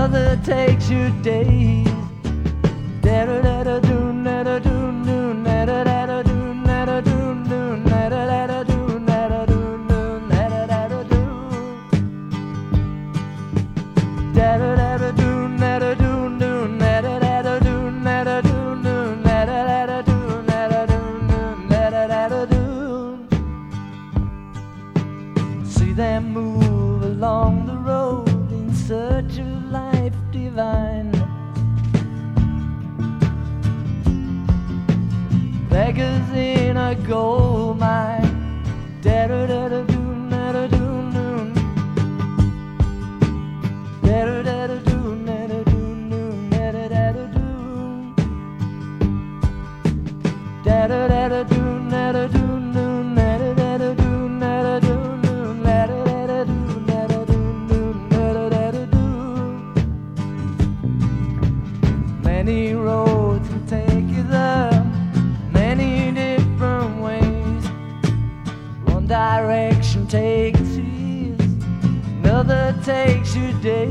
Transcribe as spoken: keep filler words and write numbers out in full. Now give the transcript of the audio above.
another takes you days. Da da da da do, da da do, do, da da da da do, da da do, do, da da da da do, da da do, do, da da da da do. Da da da da do, da da do, do, da da da da do, da da do, do, da da da da do, da da do, do, da da da da do. See them move along the road in search of life divine. Beggars in a gold mine. Da da da da do, da da do, do. Da da da da do, da da do, do, da da da da do. Da da da da do, da da do, do, da da da da do, da da do, do, da da da da do, da da do, do, da da da da do. Many roads will take you there, many different ways. One direction takes you years, another takes you days.